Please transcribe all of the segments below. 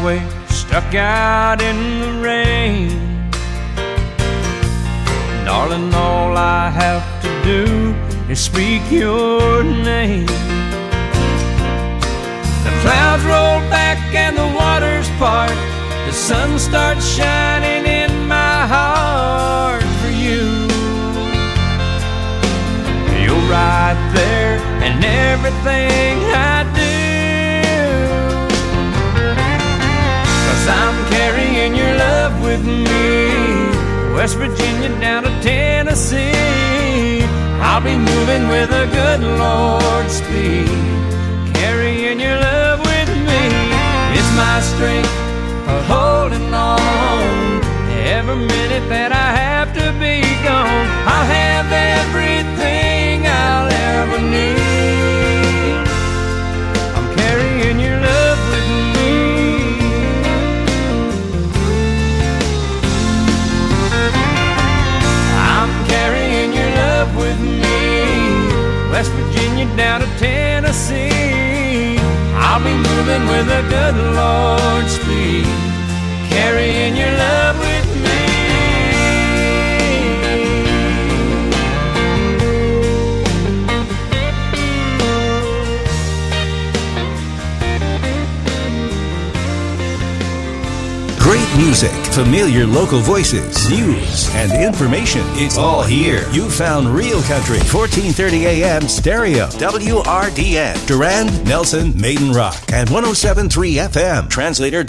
highway, stuck out in the rain. Darling, all I have to do is speak your name. The clouds roll back and the waters part. The sun starts shining in my heart for you. You're right there in everything I do, 'cause I'm carrying your love with me, West Virginia down to Tennessee. I'll be moving with a good Lord's speed, carrying your love with me. It's my strength of holding on. Every minute that I have to be gone, I'll have everything I'll ever need. I'm carrying your love with me. I'm carrying your love with me, West Virginia down to Tennessee. I'll be moving with a good Lord's speed, carrying your love with me. Great music, familiar local voices, news, and information. It's all here. You found Real Country, 1430 AM stereo, WRDN, Durand, Nelson, Maiden Rock, and 107.3 FM. Translator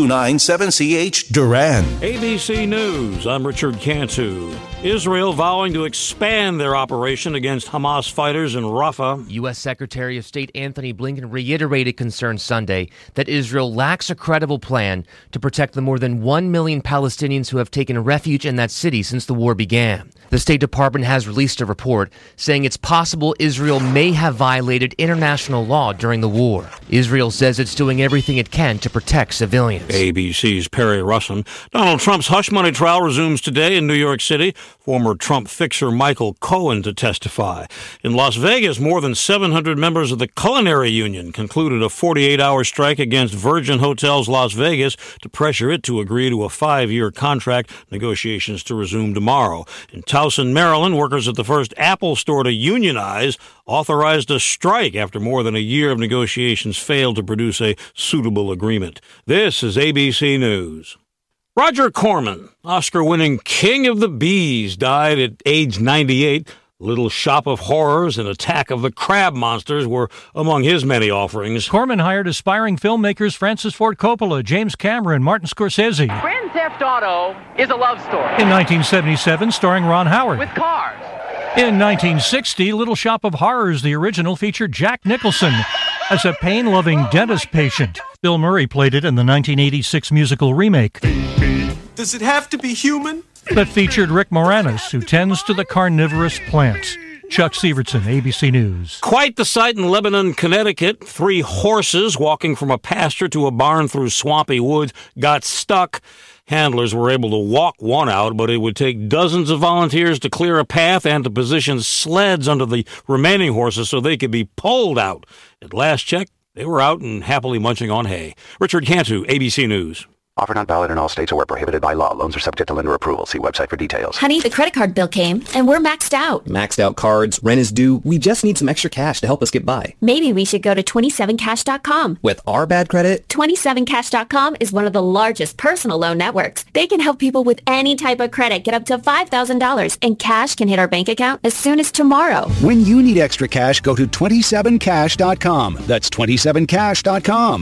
W297CH, Durand. ABC News, I'm Richard Cantu. Israel vowing to expand their operation against Hamas fighters in Rafah. U.S. Secretary of State Anthony Blinken reiterated concern Sunday that Israel lacks a credible plan to protect the more than 1 million Palestinians who have taken refuge in that city since the war began. The State Department has released a report saying it's possible Israel may have violated international law during the war. Israel says it's doing everything it can to protect civilians. ABC's Perry Russin. Donald Trump's hush money trial resumes today in New York City. Former Trump fixer Michael Cohen to testify. In Las Vegas, more than 700 members of the Culinary Union concluded a 48-hour strike against Virgin Hotels Las Vegas to pressure it to agree to a 5-year contract, negotiations to resume tomorrow. In Towson, Maryland, workers at the first Apple store to unionize authorized a strike after more than a year of negotiations failed to produce a suitable agreement. This is ABC News. Roger Corman, Oscar-winning King of the Bees, died at age 98. Little Shop of Horrors and Attack of the Crab Monsters were among his many offerings. Corman hired aspiring filmmakers Francis Ford Coppola, James Cameron, Martin Scorsese. Grand Theft Auto is a love story. In 1977, starring Ron Howard. With cars. In 1960, Little Shop of Horrors, the original, featured Jack Nicholson as a pain-loving dentist patient. Bill Murray played it in the 1986 musical remake. Does it have to be human? That featured Rick Moranis, who tends to the carnivorous plants. Chuck Severson, ABC News. Quite the sight in Lebanon, Connecticut. 3 horses walking from a pasture to a barn through swampy woods got stuck. Handlers were able to walk one out, but it would take dozens of volunteers to clear a path and to position sleds under the remaining horses so they could be pulled out. At last check, they were out and happily munching on hay. Richard Cantu, ABC News. Offer not valid in all states or prohibited by law. Loans are subject to lender approval. See website for details. Honey, the credit card bill came, and we're maxed out. Maxed out cards, rent is due. We just need some extra cash to help us get by. Maybe we should go to 27cash.com. With our bad credit? 27cash.com is one of the largest personal loan networks. They can help people with any type of credit get up to $5,000, and cash can hit our bank account as soon as tomorrow. When you need extra cash, go to 27cash.com. That's 27cash.com.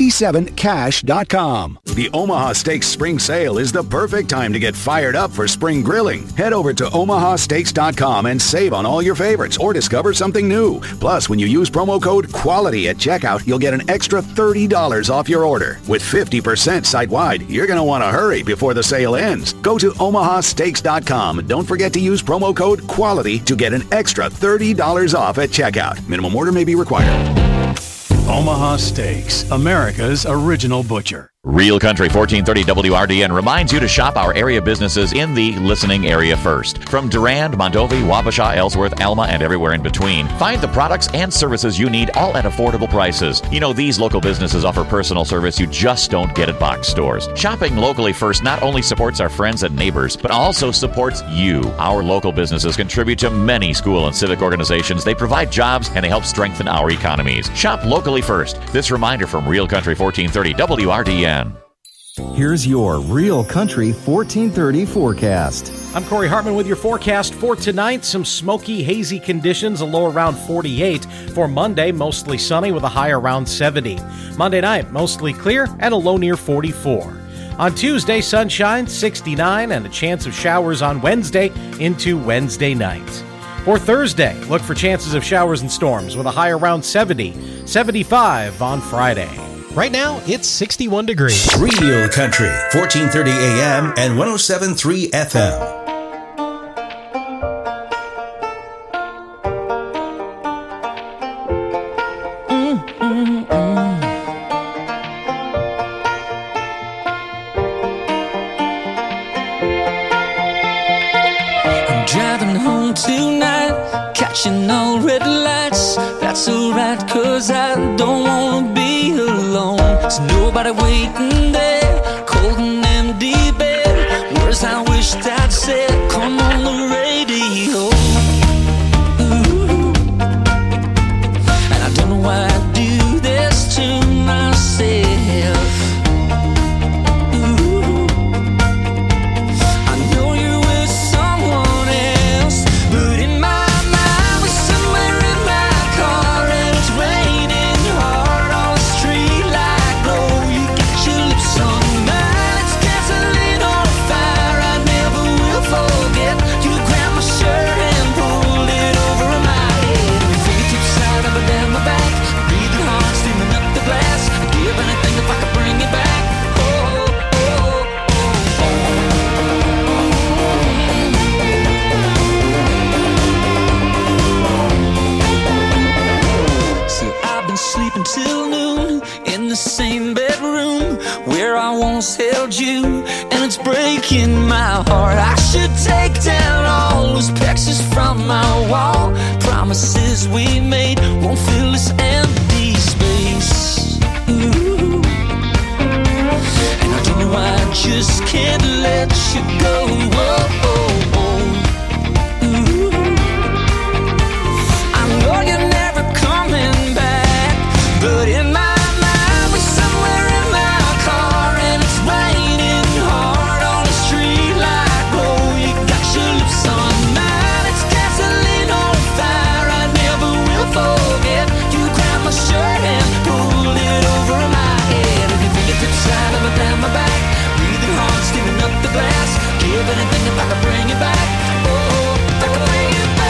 27cash.com. The Omaha Steaks Spring Sale is the perfect time to get fired up for spring grilling. Head over to omahasteaks.com and save on all your favorites or discover something new. Plus, when you use promo code QUALITY at checkout, you'll get an extra $30 off your order. With 50% site-wide, you're going to want to hurry before the sale ends. Go to omahasteaks.com. Don't forget to use promo code QUALITY to get an extra $30 off at checkout. Minimum order may be required. Omaha Steaks, America's original butcher. Real Country 1430 WRDN reminds you to shop our area businesses in the listening area first. From Durand, Mondovi, Wabasha, Ellsworth, Alma, and everywhere in between. Find the products and services you need, all at affordable prices. You know, these local businesses offer personal service you just don't get at box stores. Shopping locally first not only supports our friends and neighbors, but also supports you. Our local businesses contribute to many school and civic organizations. They provide jobs and they help strengthen our economies. Shop locally first. This reminder from Real Country 1430 WRDN. Here's your Real Country 1430 forecast. I'm Corey Hartman with your forecast for tonight. Some smoky, hazy conditions, a low around 48. For Monday, mostly sunny with a high around 70. Monday night, mostly clear and a low near 44. On Tuesday, sunshine, 69, and a chance of showers on Wednesday into Wednesday night. For Thursday, look for chances of showers and storms with a high around 70, 75 on Friday. Right now, it's 61 degrees. Real Country, 1430 AM and 107.3 FM. I'm driving home tonight, catching all red lights. That's alright, 'cause I don't wanna be alone. There's nobody waiting there, cold and empty bed. Words I wished I'd said, come on the radio. Ooh. And I don't know why I do this to myself. Ooh. I know you're with someone else, but in my mind we're somewhere in my car, and it's raining hard on the street like glow. You got your lips on mine, it's gasoline on fire. I never will forget. You grabbed my shirt and pulled it over my head. Your fingertips side up and down my back, breathing hard, steaming up the glass. I'd give anything if I could bring you back. I've been sleeping till noon in the same bedroom where I once held you, and it's breaking my heart. I should take down all those pictures from my wall. Promises we made won't fill this empty space. Ooh. And I don't know why I just can't let you go. Whoa, oh, oh. Ooh. I know you're never coming back, but in my mind we're somewhere in my car, and it's raining hard on the street like glow. You got your lips on mine, it's gasoline on fire. I never will forget. You grabbed my shirt and pulled it over my head, and your fingertips side up and down my back, breathing hard, steaming up the glass. Give anything if I could bring you back. Oh, if I could bring you back.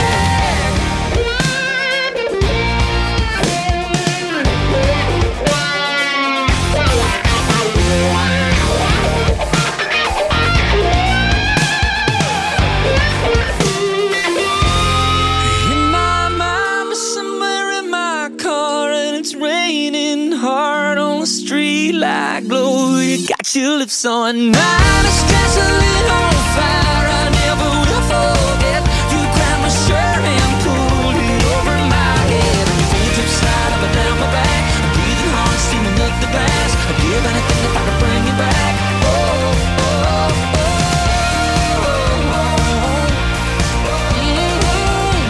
In my mind, we're somewhere in my car, and it's raining hard on the street like glow. You got your lips on mine, it's gasoline on fire. I never will forget. You grabbed my shirt and pulled it over my head, and your fingertips slide up and down my back, breathing hard, steaming up the glass. I'd give anything if I could bring you back. Oh, oh, oh, oh, oh, oh. Mm-hmm.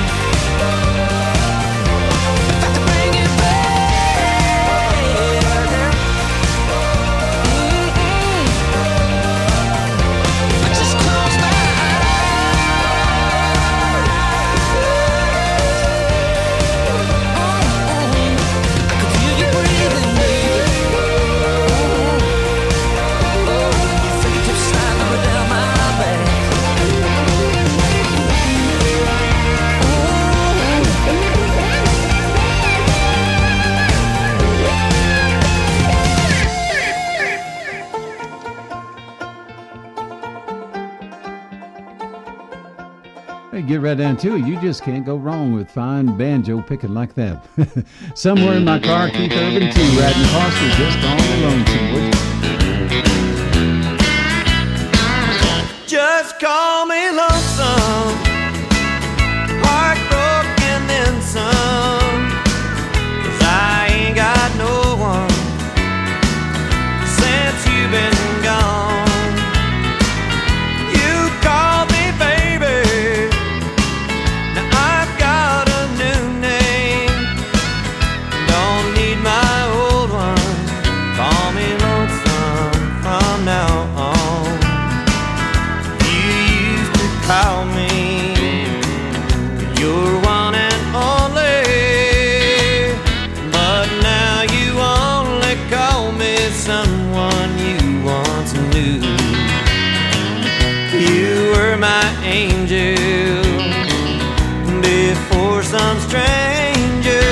If I could bring you back. Mm-hmm. I just you get right down to it, you just can't go wrong with fine banjo picking like that. Somewhere in my car, Keith Urban, too, riding Foster, just call me lonesome, would you? Just call me lonesome, heartbroken then some, 'cause I ain't got no one since you've been gone. You called me baby, now I've got a new name. Don't need my old one, call me lonesome from now on. You used to call me your one and only, but now you only call me someone you once knew. You were my angel before some stranger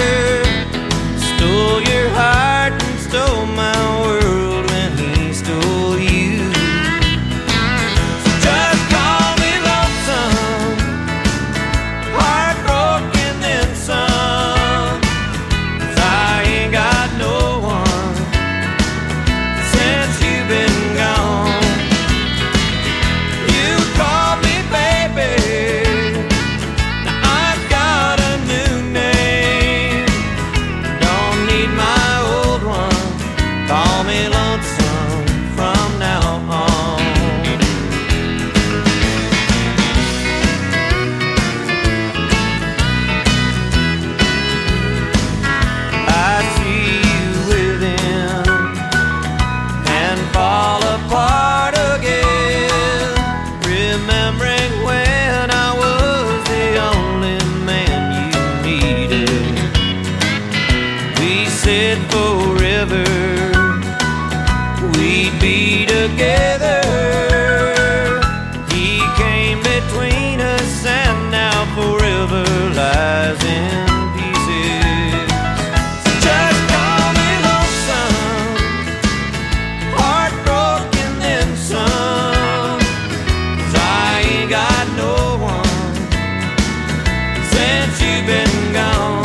stole your heart and stole my world when he stole you. So just call me lonesome, heartbroken then some, 'cause I ain't got no one since you've been gone. You called me baby, now I've got a new name. Don't need my old one, call me lonesome from now on. I see you with him and fall apart again, remembering when I was the only man you needed. We said forever we'd be together. He came between us and now forever lies in pieces. So just call me lonesome, heartbroken then some, 'cause I ain't got no one since you've been gone.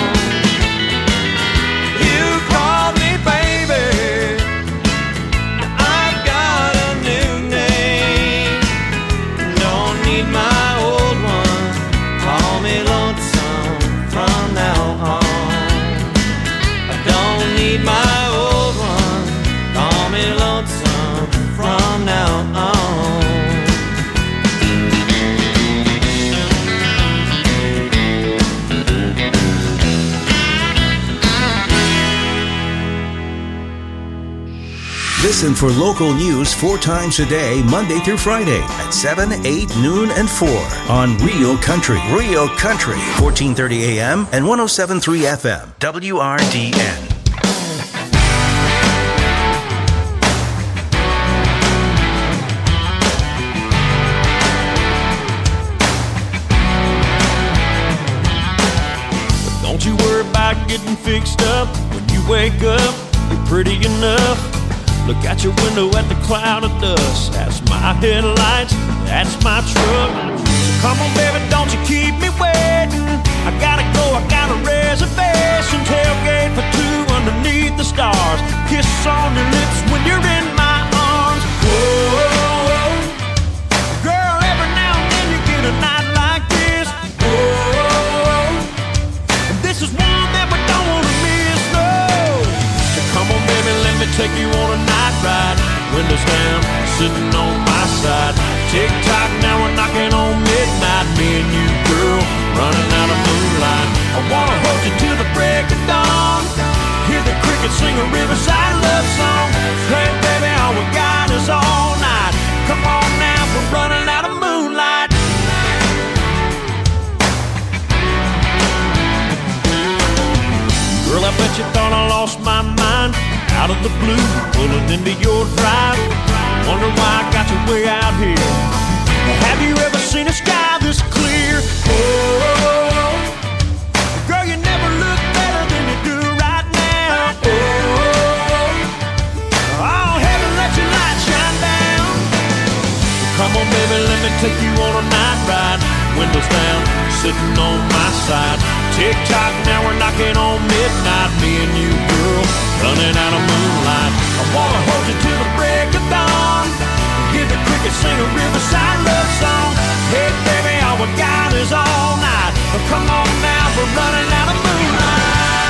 You called me baby, now I've got a new name. Don't need my old one, call me lonesome from now on. I don't need my old one, call me lonesome from now on. Listen for local news 4 times a day, Monday through Friday at 7, 8, noon, and 4 on Real Country. Real Country, 1430 AM and 107.3 FM, WRDN. Don't you worry about getting fixed up. When you wake up, you're pretty enough. Look out your window at the cloud of dust. That's my headlights, that's my truck. So come on, baby, don't you keep me waiting. I gotta go, I got a reservation. Tailgate for 2 underneath the stars. Kiss on your lips when you're in my arms. Whoa, girl, every now and then you get a night like this. Whoa, this is one that we don't wanna miss, no. So come on, baby, let me take you on a night ride. Windows down, sitting on my side. Tick-tock, now we're knocking on midnight. Me and you, girl, running out of moonlight. I wanna hold you till the break of dawn. Hear the crickets sing a riverside love song. Hey, baby, all we got is all night. Come on now, we're running out of moonlight. Girl, I bet you thought I lost my mind. Out of the blue, pulling into your drive. Wonder why I got you way out here. Have you ever seen a sky this clear? Oh, girl, you never look better than you do right now. Oh, heaven, let your light shine down. Come on, baby, let me take you on a night ride. windows down, sitting on my side. Tick-tock, now we're knocking on midnight. Me and you, girl, running out of moonlight. I wanna hold you till the break of dawn. Hear the crickets sing a riverside love song. Hey, baby, all we got is all night. But come on now, we're running out of moonlight.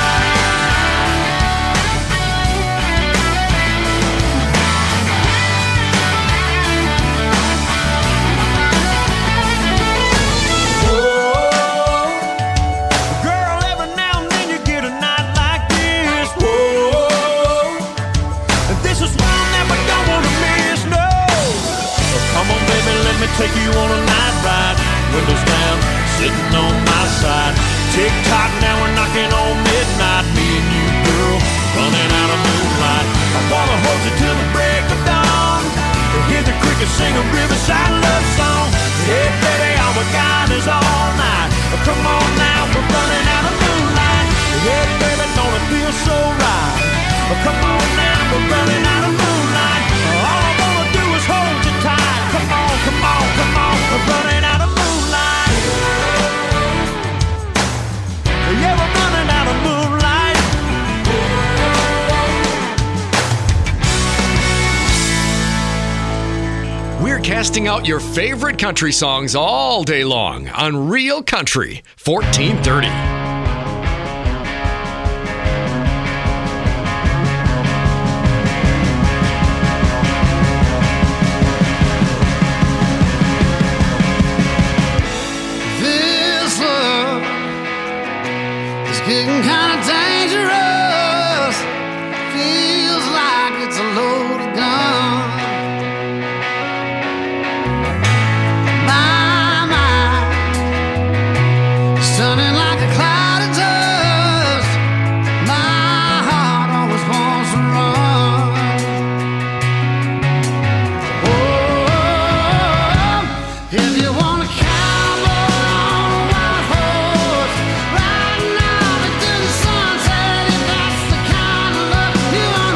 Take you on a night ride, windows down, sitting on my side. Tick-tock, now we're knocking on midnight. Me and you, girl, running out of moonlight. I wanna hold you till the break of dawn. Hear the crickets sing a riverside love song. Hey, baby, all we got is all night. Come on now, we're running out of moonlight. Hey, baby, don't it feel so right? Come on now, we're running out of moonlight. All I wanna do is hold you tight. Come on, come on, come on, we're running out of moonlight. Yeah, we're running out of moonlight. We're casting out your favorite country songs all day long on Real Country 1430. Getting kind of dangerous. Feels like it's a loaded gun. My mind is turning like a cloud of dust. My heart always wants to run. Oh, if you want to cowboy on a wild horse, right now.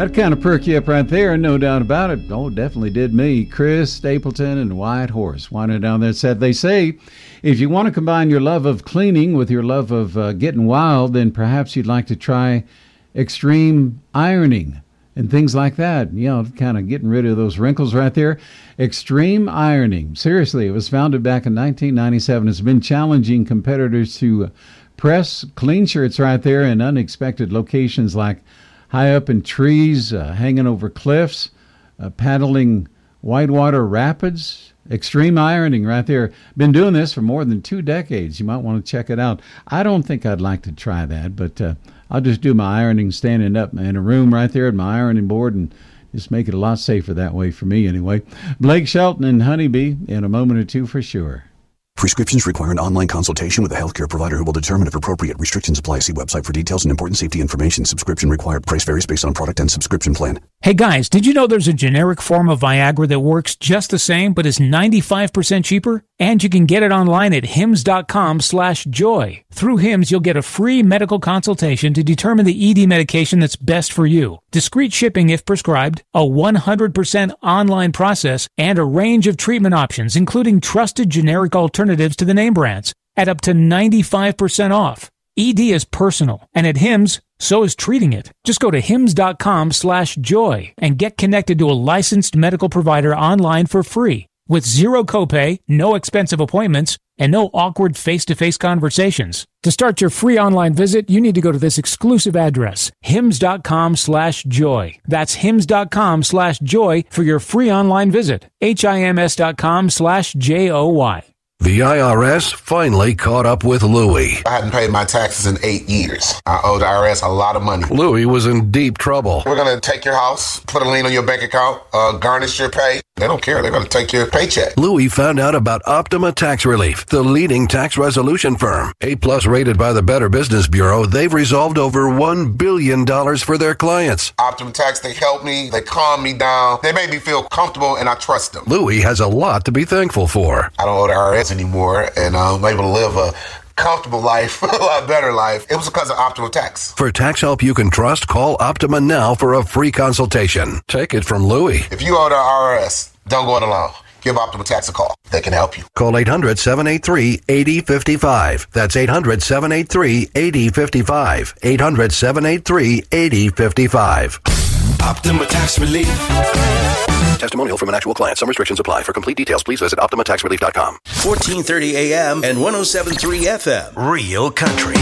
That kind of perk you up right there, no doubt about it. Oh, definitely did me. Chris Stapleton and White Horse winding down there said, they say, if you want to combine your love of cleaning with your love of getting wild, then perhaps you'd like to try extreme ironing and things like that. You know, kind of getting rid of those wrinkles right there. Extreme ironing. Seriously, it was founded back in 1997. It's been challenging competitors to press clean shirts right there in unexpected locations like high up in trees, hanging over cliffs, paddling whitewater rapids. Extreme ironing right there. Been doing this for more than 2 decades. You might want to check it out. I don't think I'd like to try that, but I'll just do my ironing standing up in a room right there at my ironing board and just make it a lot safer that way for me anyway. Blake Shelton and Honeybee in a moment or two for sure. Prescriptions require an online consultation with a healthcare provider who will determine if appropriate. Restrictions apply. See website for details and important safety information. Subscription required. Price varies based on product and subscription plan. Hey guys, did you know there's a generic form of Viagra that works just the same but is 95% cheaper? And you can get it online at hims.com/joy. Through Hims, you'll get a free medical consultation to determine the ED medication that's best for you. Discreet shipping if prescribed, a 100% online process, and a range of treatment options, including trusted generic alternatives to the name brands, at up to 95% off. ED is personal, and at Hims, so is treating it. Just go to hims.com/joy and get connected to a licensed medical provider online for free, with zero copay, no expensive appointments, and no awkward face-to-face conversations. To start your free online visit, you need to go to this exclusive address, hims.com/joy. That's hims.com/joy for your free online visit. hims.com/joy. The IRS finally caught up with Louie. I hadn't paid my taxes in 8 years. I owed the IRS a lot of money. Louie was in deep trouble. We're going to take your house, put a lien on your bank account, garnish your pay. They don't care. They're going to take your paycheck. Louie found out about Optima Tax Relief, the leading tax resolution firm. A+ rated by the Better Business Bureau, they've resolved over $1 billion for their clients. Optima Tax, they helped me. They calmed me down. They made me feel comfortable, and I trust them. Louie has a lot to be thankful for. I don't owe the IRS anymore, and I'm able to live a comfortable life, a lot better life. It was because of Optima Tax. For tax help you can trust, call Optima now for a free consultation. Take it from Louie. If you owe the IRS, don't go it alone. Give Optima Tax a call. They can help you. Call 800-783-8055. That's 800-783-8055. 800-783-8055. Optima Tax Relief. Testimonial from an actual client. Some restrictions apply. For complete details, please visit OptimaTaxRelief.com. 1430 AM and 107.3 FM. Real Country.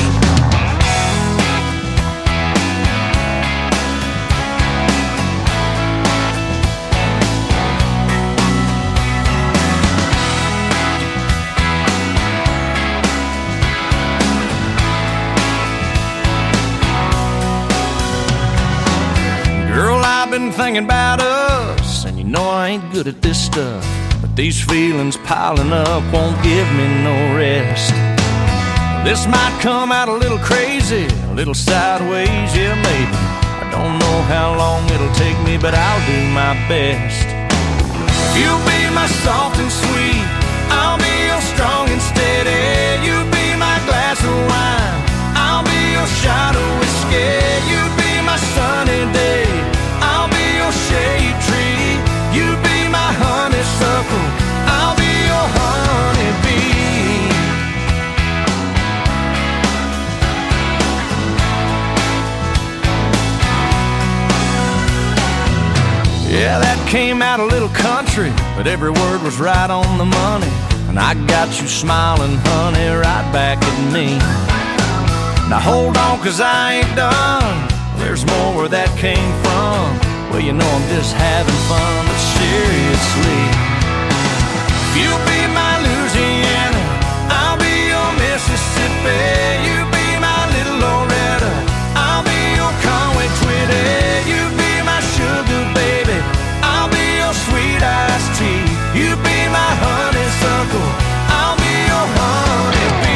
Girl, I've been thinking about us, and you know I ain't good at this stuff, but these feelings piling up won't give me no rest. This might come out a little crazy, a little sideways, yeah maybe. I don't know how long it'll take me, but I'll do my best. You'll be my soft and sweet, I'll be your strong and steady. You be my glass of wine, I'll be your shot of whiskey. You be my sunny day, I'll be your shade tree. You be my honeysuckle, I'll be your honeybee. Yeah, that came out a little country, but every word was right on the money. And I got you smiling, honey, right back at me. Now hold on, 'cause I ain't done. There's more where that came from. Well, you know I'm just having fun, but seriously, you'll be my Louisiana, I'll be your Mississippi. You be my little Loretta, I'll be your Conway Twitty. You be my sugar baby, I'll be your sweet iced tea. You be my honeysuckle, I'll be your honeybee.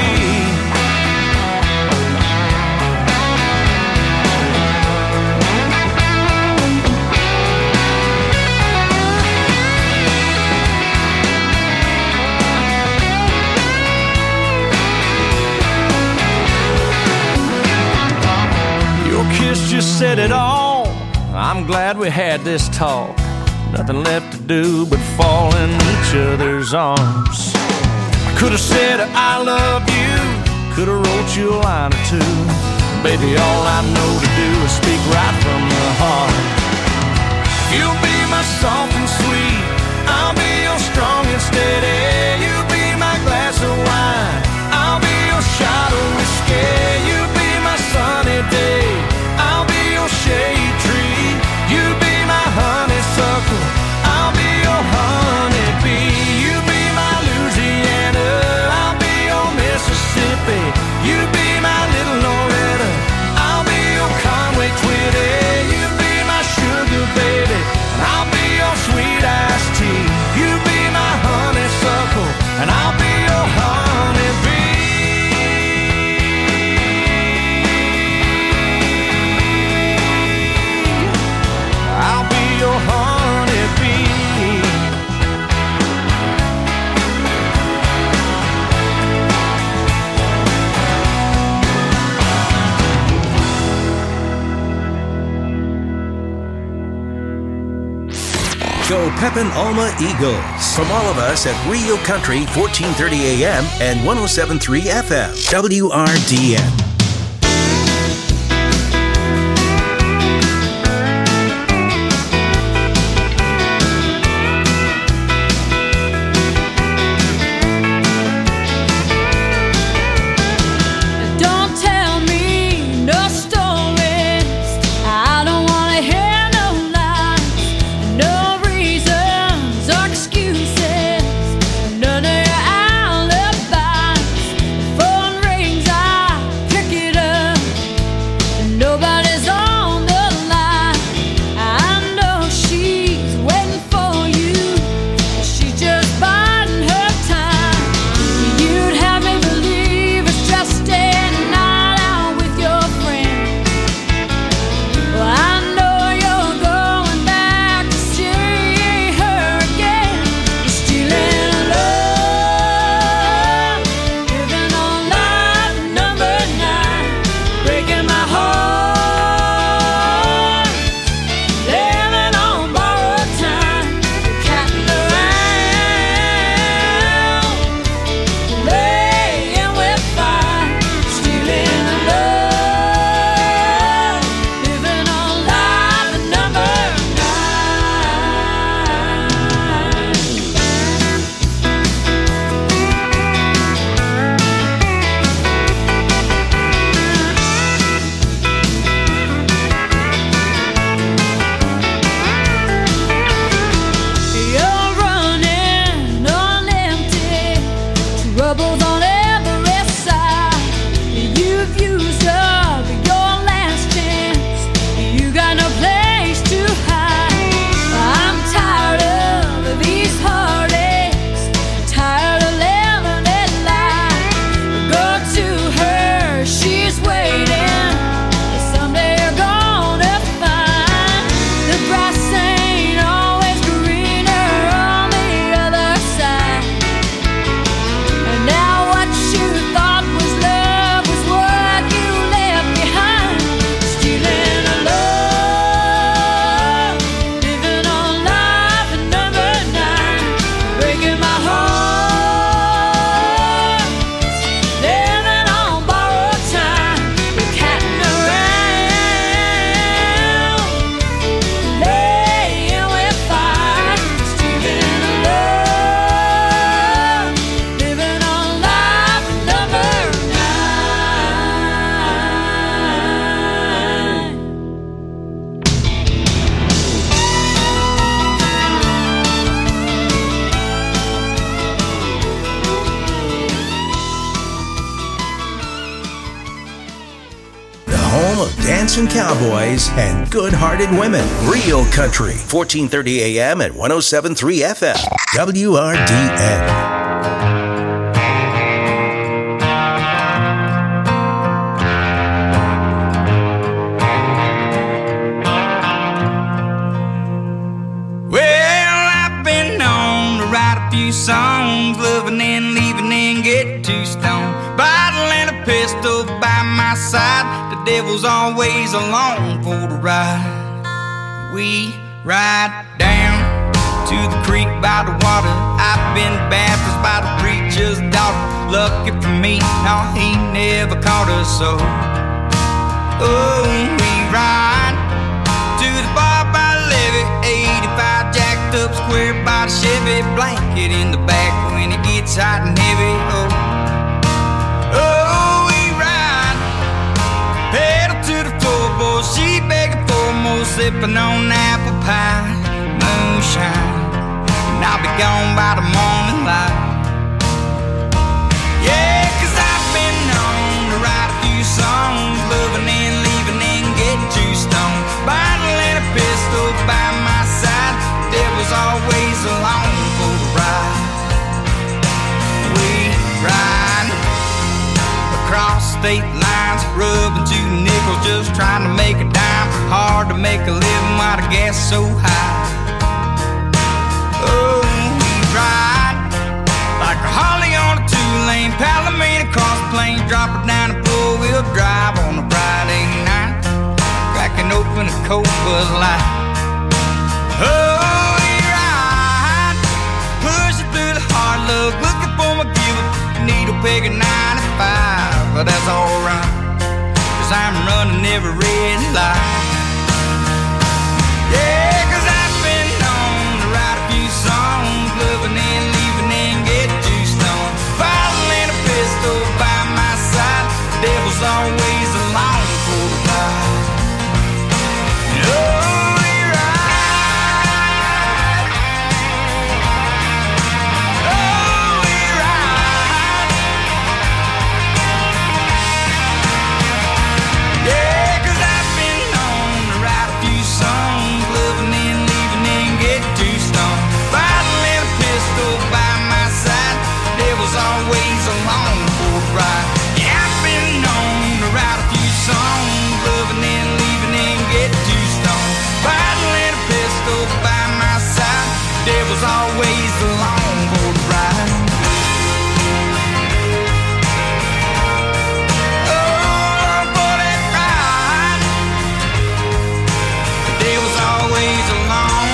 Kiss just said it all. I'm glad we had this talk. Nothing left to do but fall in each other's arms. I could have said I love you, could have wrote you a line or two. Baby, all I know to do is speak right from the heart. You'll be my soft and sweet, I'll be your strong and steady. You'll be my glass of wine, I'll be your shot of whiskey. You'll be my sunny day, I'll be your shade tree. You'll be my honeysuckle, I'll be your honeybee. You'll be my Louisiana, I'll be your Mississippi. You'll be my little Loretta, I'll be your Conway Twitty. You'll be my sugar baby, and I'll be your sweet iced tea. You'll be my honeysuckle, and I'll be your honeybee. I'll be your honeybee. Go Pepin Alma Eagles. From all of us at Rio Country, 1430 AM and 107.3 FM. WRDN. Don't tell me no stories. I don't wanna hear no lies, no reasons or excuses, none of your alibis. Phone rings, I pick it up. Nobody's on the line. I know she's waiting for you. She's just biding her time. You'd have me believe it's just a night out with your friend. Well, I know you're going back to see her again. You're stealing love, living on life number 9, breaking my heart, living on borrowed time, catting around, laying with fire, stealing love, living on life number 9. You're running on empty, troubles on every side. You've used up your last chance, you got no place to hide. I'm tired of these heartaches, tired of living that life. Go to her, she's waiting. Someday you're gonna find the grass ain't always greener on the other side. And now what you thought was love was what you left behind. Stealing a love, living on life number 9, breaking my heart, living on borrowed time, catting around, laying with fire, stealing a love, living on life number 9. The home of dancing cowboys and good-hearted women. Real Country, 1430 AM and 107.3 FM. WRDN. Well, I've been known to write a few songs, loving and leaving and get too stoned. Bottle and a pistol by my side, the devil's always along for the ride. We ride down to the creek by the water. I've been baptized by the preacher's daughter. Lucky for me, no, he never caught us so. Oh, we ride to the bar by the levee, 85 jacked up square by the Chevy, blanket in the back when it gets hot and heavy. Oh, we ride, pedal to the floorboard, she begging for more, sipping on apple pie, moonshine, and I'll be gone by the morning light. Yeah, 'cause I've been known to write a few songs, loving and leaving and getting too stoned. Bottle and a pistol by my side, devil's always along for the ride. We ride across state lines, rubbing 2 nickels, just trying to make a dime. Hard to make a living while the gas is so high. Oh, we ride like a Harley on a 2-lane, Palomino across the plain, drop it down and 4-wheel drive on a Friday night, cracking open a cold Bud Light. Oh, we ride, pushing through the hard luck, looking for my giver, needle peg at 95, but that's alright, 'cause I'm running every red light. Yeah, 'cause I've been known to write a few songs, loving and leaving and getting too stoned. Bottle and a pistol by my side, devil's always along for the ride. Oh, we ride. Oh, we ride. Yeah, 'cause I've been known to write a few songs, loving and leaving and getting too stoned. Bottle and a pistol by my side, devil's always along for the ride. Yeah, I've been known to write a few songs, loving and leaving and getting too stoned. Bottle and a pistol by my side, devil's always along for the ride. Oh, for that ride, the devil's always along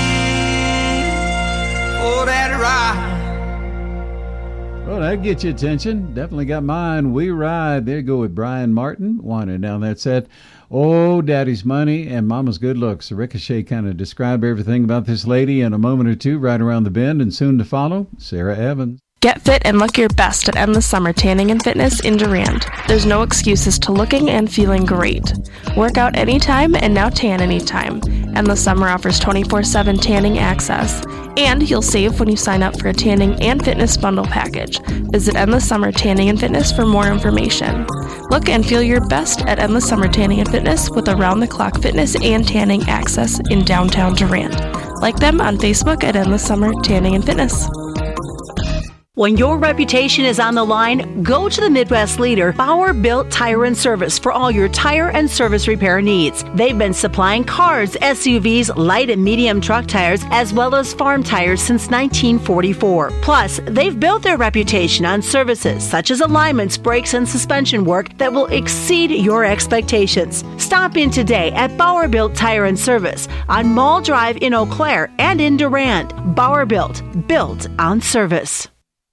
for that ride. Well, that gets your attention. Definitely got mine. We Ride. There you go with Brian Martin. Winding down that set. Oh, Daddy's Money and Mama's Good Looks. Ricochet kind of described everything about this lady in a moment or two right around the bend, and soon to follow, Sarah Evans. Get fit and look your best at Endless Summer Tanning and Fitness in Durand. There's no excuses to looking and feeling great. Work out anytime and now tan anytime. Endless Summer offers 24/7 tanning access. And you'll save when you sign up for a tanning and fitness bundle package. Visit Endless Summer Tanning and Fitness for more information. Look and feel your best at Endless Summer Tanning and Fitness with around-the-clock fitness and tanning access in downtown Durand. Like them on Facebook at Endless Summer Tanning and Fitness. When your reputation is on the line, go to the Midwest leader, Bauer Built Tire and Service, for all your tire and service repair needs. They've been supplying cars, SUVs, light and medium truck tires, as well as farm tires since 1944. Plus, they've built their reputation on services such as alignments, brakes, and suspension work that will exceed your expectations. Stop in today at Bauer Built Tire and Service on Mall Drive in Eau Claire and in Durand. Bauer Built on service.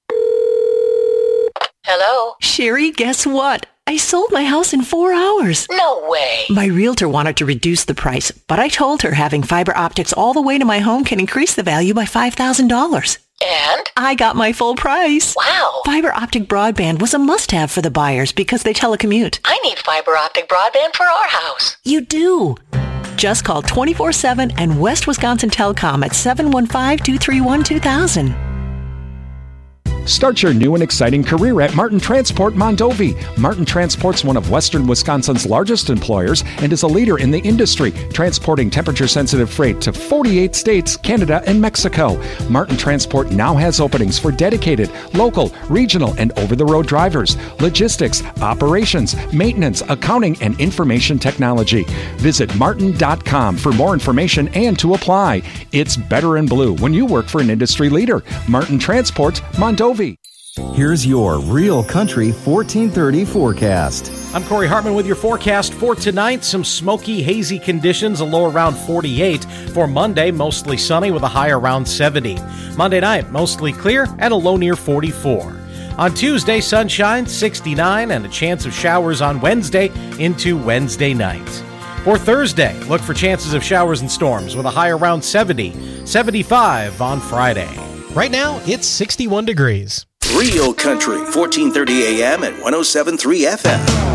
Hello? Sherry, guess what? I sold my house in 4 hours. No way. My realtor wanted to reduce the price, but I told her having fiber optics all the way to my home can increase the value by $5,000. And? I got my full price. Wow. Fiber optic broadband was a must-have for the buyers because they telecommute. I need fiber optic broadband for our house. You do. Just call 24/7 and West Wisconsin Telecom at 715-231-2000. Start your new and exciting career at Martin Transport Mondovi. Martin Transport's one of Western Wisconsin's largest employers and is a leader in the industry, transporting temperature-sensitive freight to 48 states, Canada, and Mexico. Martin Transport now has openings for dedicated, local, regional, and over-the-road drivers, logistics, operations, maintenance, accounting, and information technology. Visit martin.com for more information and to apply. It's better in blue when you work for an industry leader. Martin Transport Mondovi. Here's your Real Country 1430 forecast. I'm Corey Hartman with your forecast for tonight. Some smoky, hazy conditions, a low around 48. For Monday, mostly sunny with a high around 70. Monday night, mostly clear and a low near 44. On Tuesday, sunshine, 69, and a chance of showers on Wednesday into Wednesday night. For Thursday, look for chances of showers and storms with a high around 70, 75 on Friday. Right now, it's 61 degrees. Real Country, 1430 AM and 107.3 FM.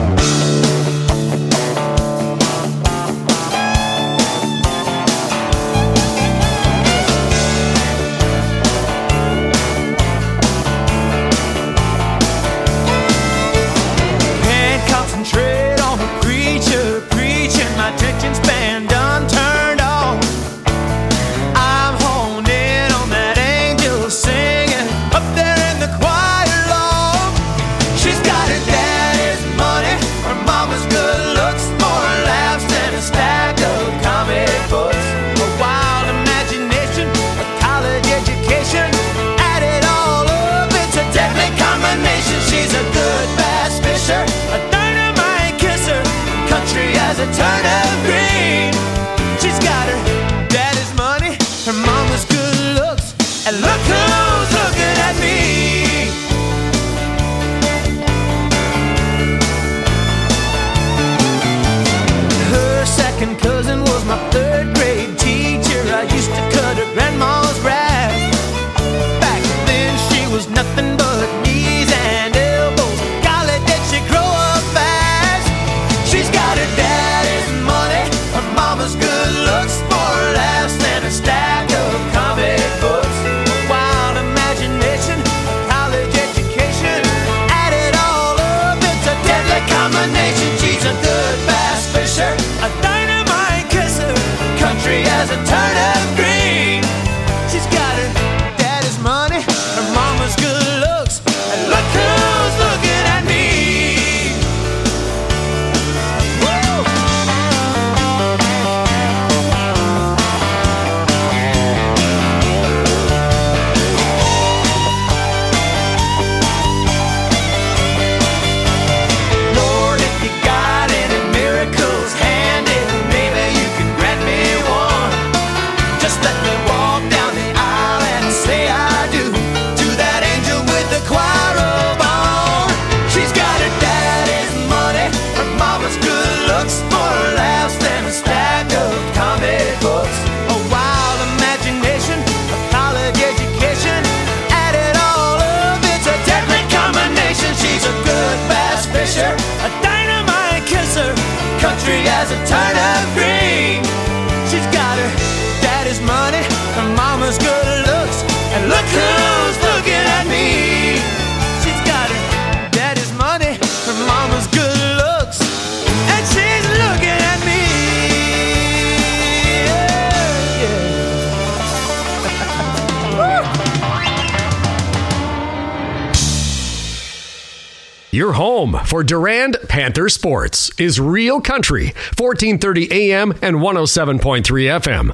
Your home for Durand Panther Sports is Real Country, 1430 AM and 107.3 FM,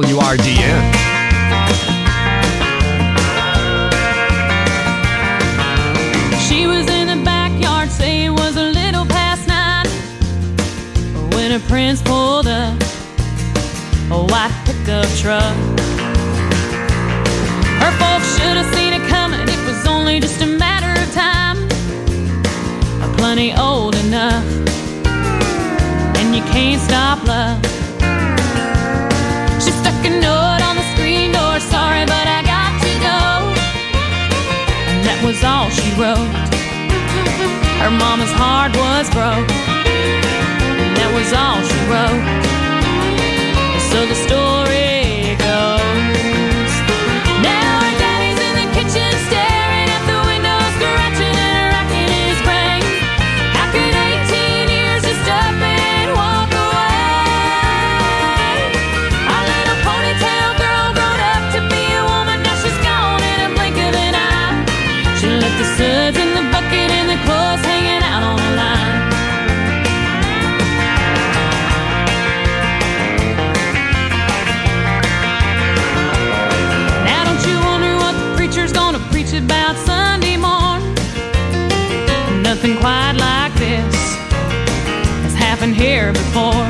WRDN. She was in the backyard, say it was a little past 9, when her prince pulled up a white pickup truck. Her folks should have seen it coming, it was only just a matter of time. Plenty old enough, and you can't stop love. She stuck a note on the screen door, sorry but I got to go. And that was all she wrote. Her mama's heart was broke, and that was all she wrote. So the story goes, now her daddy's in the kitchen staring at the window, scratching and racking his brain. How could 18 years just up and walk away? Our little ponytail girl grown up to be a woman, now she's gone in a blink of an eye. She left the suds in the bucket and the clothes hanging out on the line. hair before.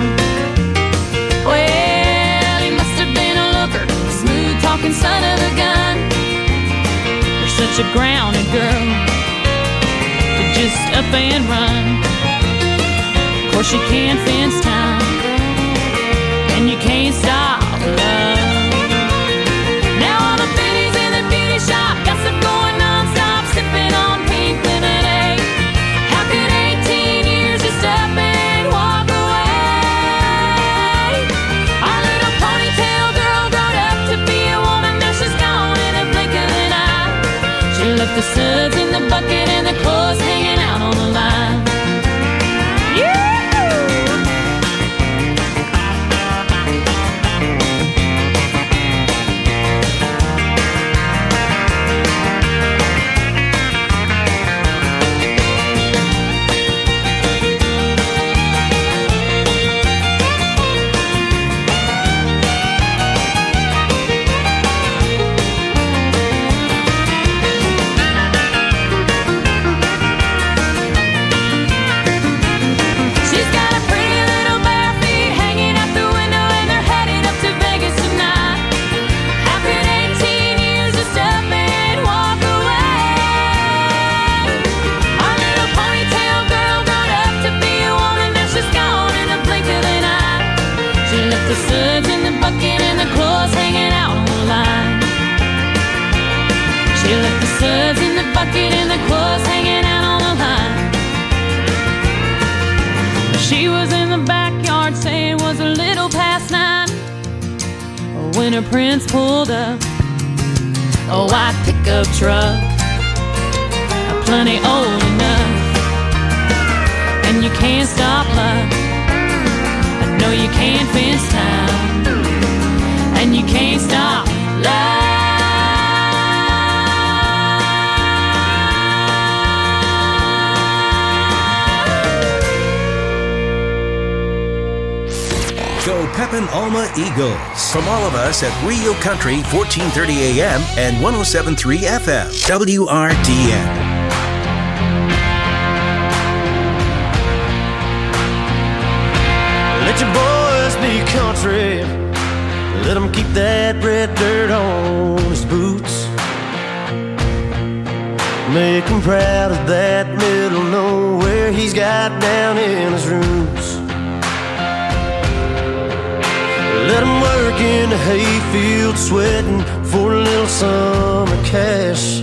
Well, he must have been a looker, smooth-talking son of a gun. You're such a grounded girl to just up and run. Of course you can't fence time, and you can't stop love. Now all the biddies in the beauty shop gossip going non-stop, sipping on pink lemonade. How could 18 years just up and walk away? Our little ponytail girl grown up to be a woman, now she's gone in a blink of an eye. She left the suds in the bucket and the clothes hanging out on the line. The suds in the bucket and the clothes hanging out on the line. She left the suds in the bucket and the clothes hanging out on the line. She was in the backyard saying it was a little past 9 when her prince pulled up a white pickup truck, plenty old enough, and you can't stop love. No, you can't fence time, and you can't stop love. Go Pepin Alma Eagles. From all of us at Real Country, 1430 AM and 107.3 FM, WRDN. Let your boys be country. Let them keep that red dirt on his boots. Make him proud of that middle nowhere he's got down in his roots. Let him work in the hayfield sweating for a little summer cash.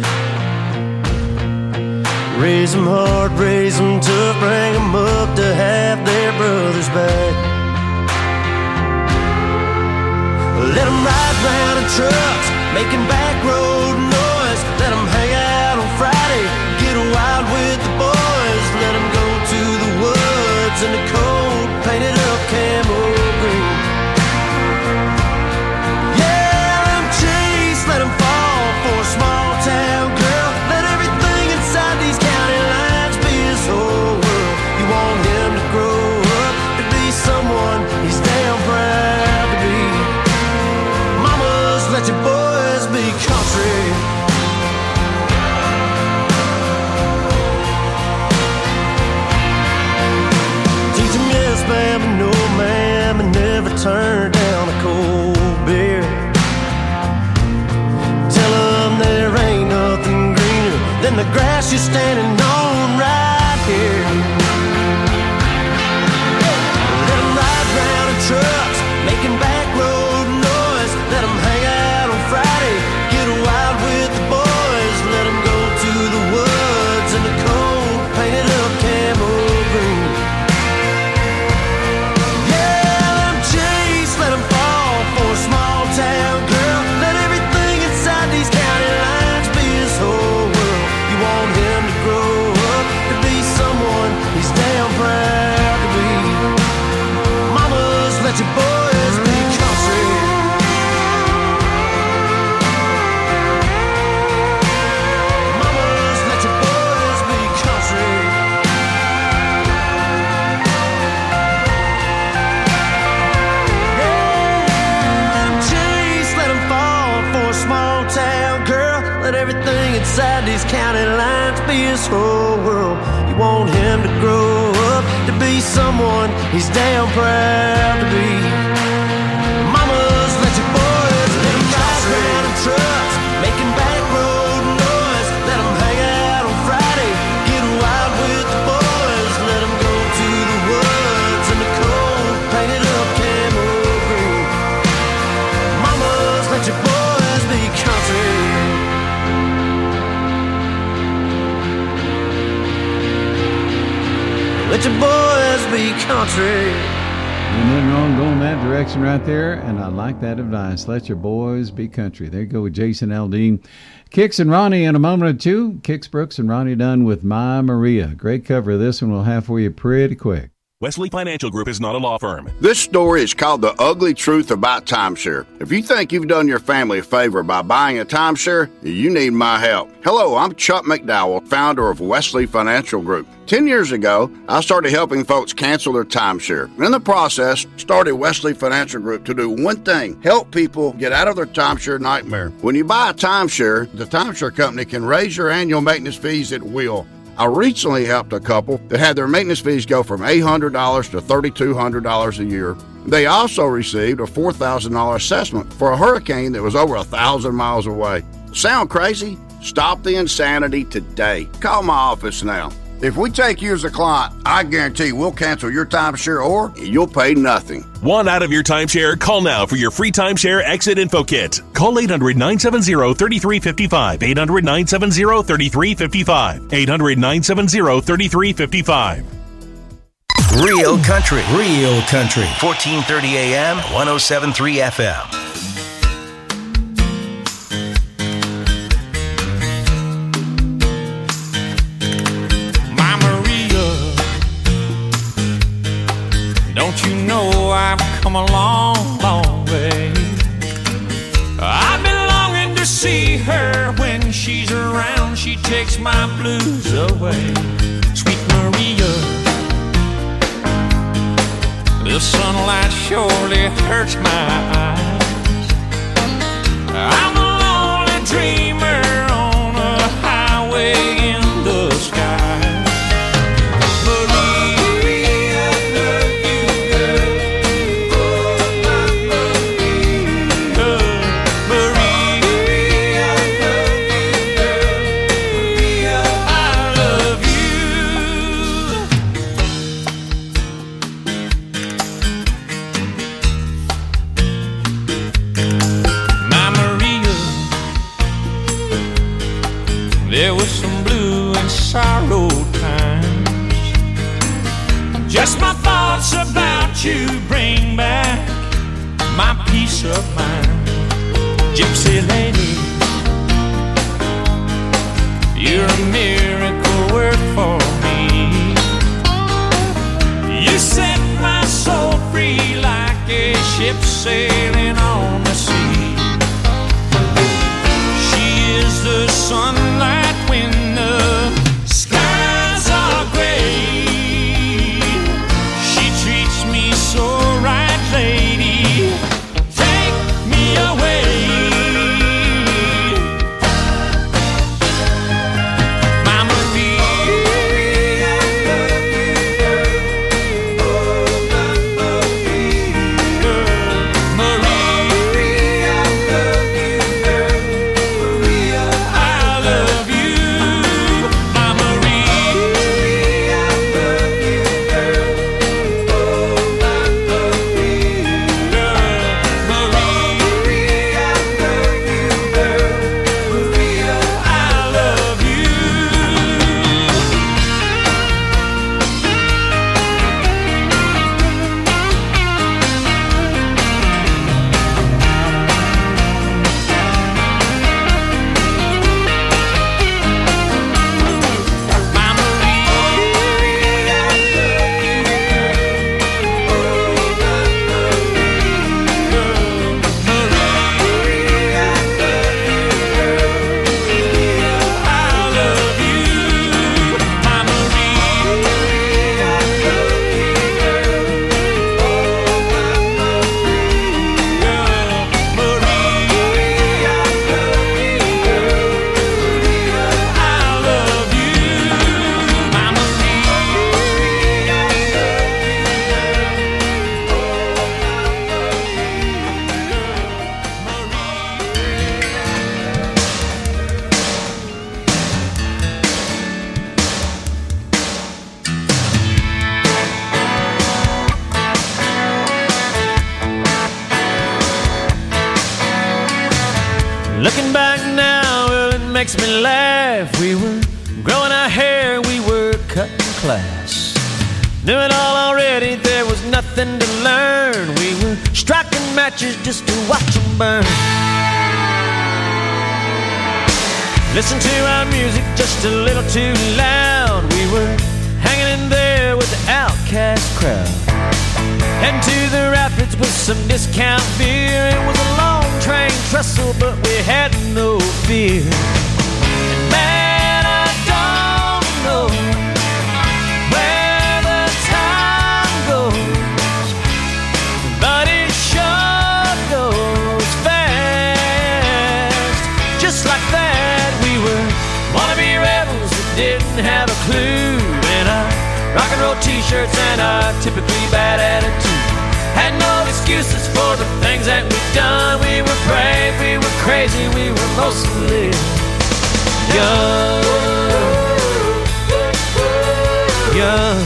Raise them hard, raise them tough, bring them up to have their brothers back. Let them ride round in trucks, making back road noise. Let them hang out on Friday, get wild with the boys. Let them go to the woods in the cold, painted up camo green. Yeah, let them chase, let them fall for a small town girl. Let everything inside these county lines be his whole world. You want him to grow up to be someone he's damn proud to be. Let your boys be country. Teach them yes, ma'am, and no, ma'am, and never turn down a cold beer. Tell them there ain't nothing greener than the grass you're standing on right here. Let them ride round in trucks, making back road noise. Let them hang out on Friday, get wild with the boys. Let them go to the woods in the cold, painted up camo green. Yeah, let them chase, let them fall for a small town girl. Let everything inside these county lines be his whole world. You want him to grow up to be someone he's damn proud to be. Mamas, let your boys be country. Let everything inside these county lines be his whole world. You want him to grow up to be someone he's damn proud to be. Mamas, let your boys let them drive around in trucks, making back road noise. Let them hang out on Friday, get wild with the boys. Let them go to the woods in the cold, painted up camo green. Mamas, let your boys be country. Let your boys be country. Ain't nothing wrong going that direction right there, and I like that advice. Let your boys be country. There you go with Jason Aldean. Kix and Ronnie in a moment or two. Kix Brooks and Ronnie Dunn with My Maria. Great cover of this one. We'll have for you pretty quick. Wesley Financial Group is not a law firm. This story is called The Ugly Truth About Timeshare. If you think you've done your family a favor by buying a timeshare, you need my help. Hello, I'm Chuck McDowell, founder of Wesley Financial Group. 10 years ago, I started helping folks cancel their timeshare. In the process, started Wesley Financial Group to do one thing: help people get out of their timeshare nightmare. When you buy a timeshare, the timeshare company can raise your annual maintenance fees at will. I recently helped a couple that had their maintenance fees go from $800 to $3,200 a year. They also received a $4,000 assessment for a hurricane that was over 1,000 miles away. Sound crazy? Stop the insanity today. Call my office now. If we take you as a client, I guarantee we'll cancel your timeshare or you'll pay nothing. Want out of your timeshare? Call now for your free timeshare exit info kit. Call 800-970-3355. 800-970-3355. 800-970-3355. Real country. Real country. 1430 AM, 107.3 FM. Don't you know I've come a long, long way? I've been longing to see her. When she's around, she takes my blues away. Sweet Maria, the sunlight surely hurts my eyes. I'm a lonely dreamer on a highway in the sky. There was some blue and sorrow times. Just my thoughts about you bring back my peace of mind. Gypsy lady, you're a miracle work for me. You set my soul free like a ship sailing on the sea. She is the sunlight when the skies are gray. She treats me so right, lady. Take me away. My Maria, Maria, I love makes me laugh. We were growing our hair, we were cutting class. Knew it all already, there was nothing to learn. We were striking matches just to watch them burn. Listen to our music just a little too loud. We were hanging in there with the outcast crowd. Heading to the rapids with some discount beer. It was a long train trestle, but we had no fear. And man, I don't know where the time goes, but it sure goes fast. Just like that, we were wannabe rebels that didn't have a clue. And our rock and roll t-shirts and our typically bad attitude had no excuses for the things that we've done. We were brave, we were crazy, we were mostly young. Young.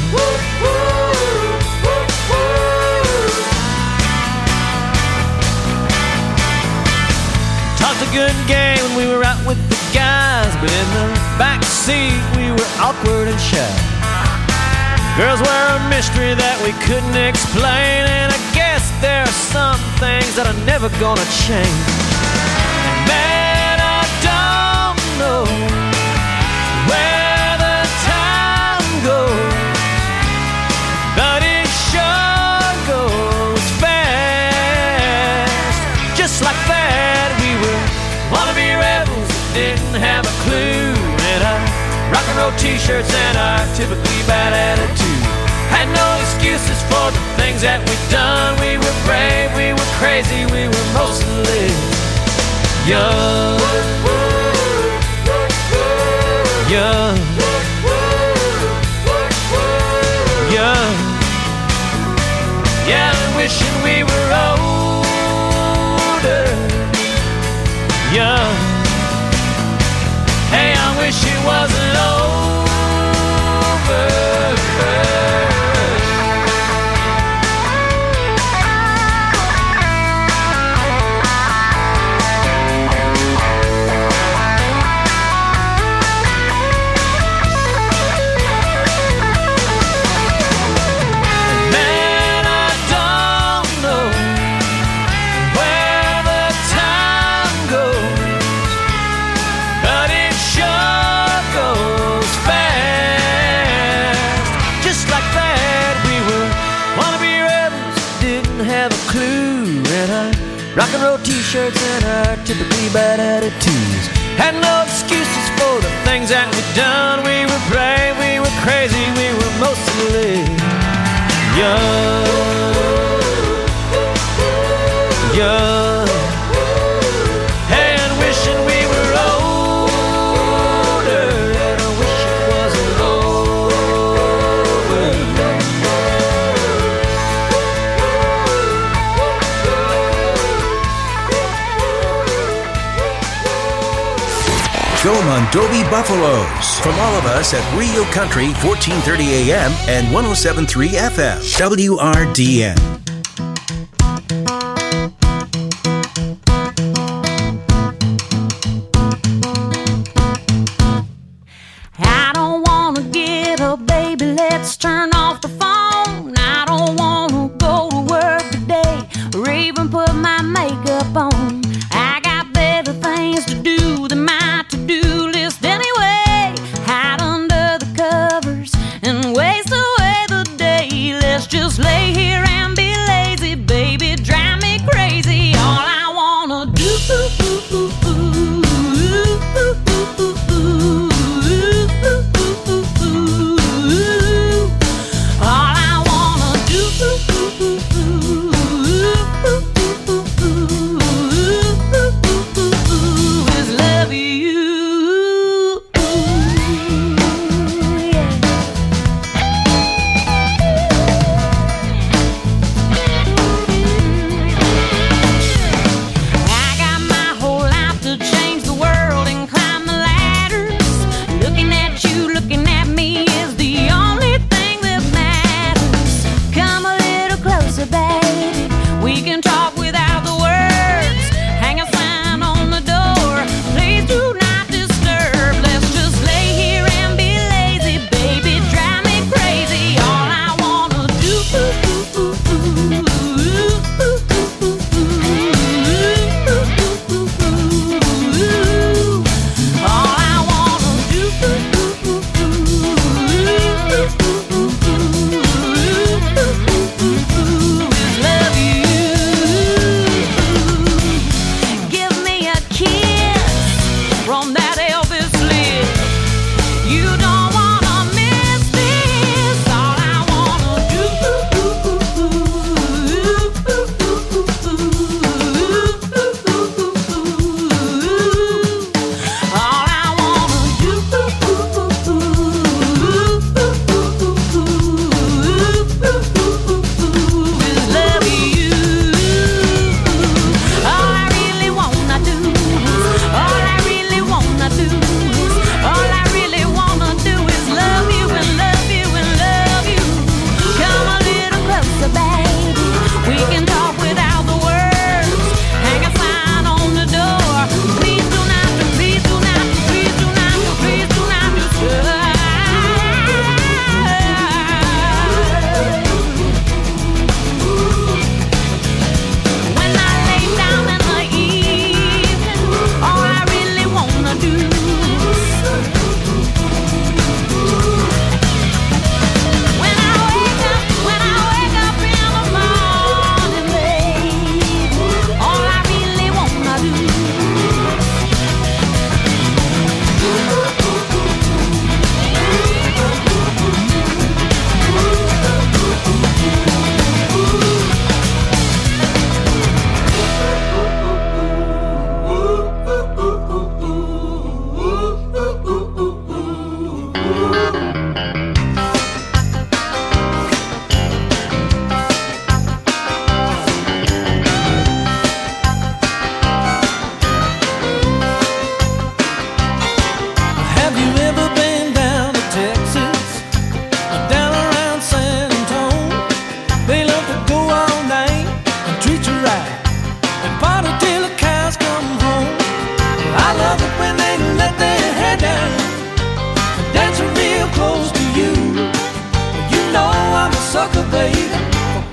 Talked a good game when we were out with the guys, but in the back seat we were awkward and shy. Girls were a mystery that we couldn't explain, and I guess there are some things that are never gonna change. And man, I don't know where the time goes, but it sure goes fast. Just like that, we were wannabe rebels that didn't have a clue. And our rock and roll t-shirts and our typically bad attitude had no excuses for the things that we've done. We were brave, we were crazy, we were mostly young. Young. Young. Yeah, I'm wishing we were older. Young. Hey, I wish it wasn't over. Rock and roll t-shirts and our typically bad attitudes had no excuses for the things that we've done. We were brave, we were crazy, we were mostly young. Young. Hey, and wishing we were older, and I wish it wasn't over. Joe Mondovi Buffaloes. From all of us at Real Country, 1430 AM and 107.3 FM. WRDN. I don't wanna get up, baby, let's turn off the phone. I don't wanna go to work today or even put my makeup on. I got better things to do than my to-do list anyway. Hide under the covers and waste away the day. Let's just lay here and be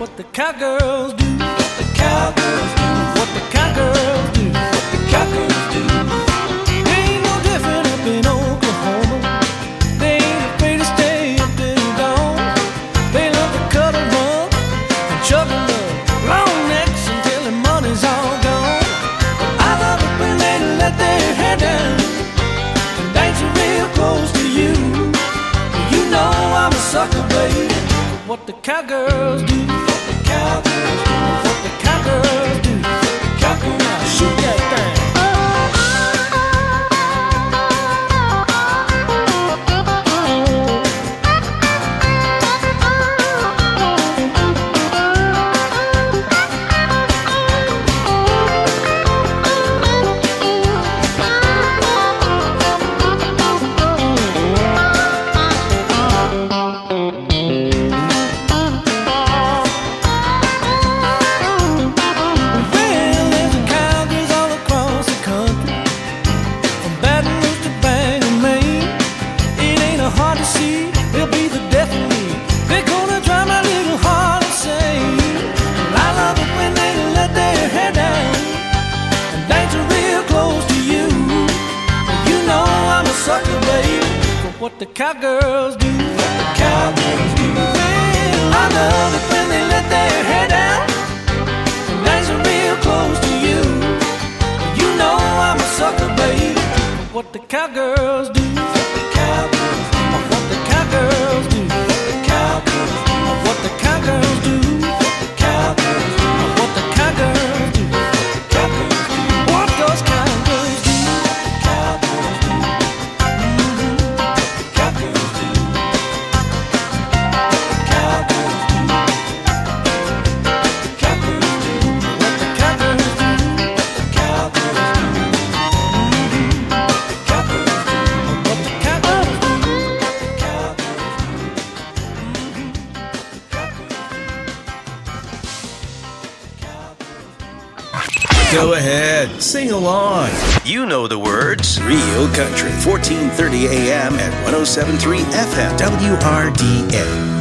what the cowgirls do. The cowgirls do what the cowgirls do. What the cowgirls do. They ain't no different up in Oklahoma. They ain't afraid to stay up till dawn. They love to cuddle up and chug a love long necks until the money's all gone. But I love it when they let their hair down and dance real close to you. You know I'm a sucker, baby. What the cowgirls do. What the cowgirls do. What the cowgirls do. What the cowgirls do. Shoot that thing. What the cowgirls do. What the cowgirls do. Well, I love it when they let their hair down and dance real close to you. You know I'm a sucker, baby. What the cowgirls do. What the cowgirls do. What the cowgirls do. What the cowgirls do. What the cowgirls do. What the cowgirls do. What the cowgirls do. What those cowgirls do. Cowgirls do. Go ahead, sing along. You know the words. Real Country, 1430 AM at 107.3 FM, WRDA.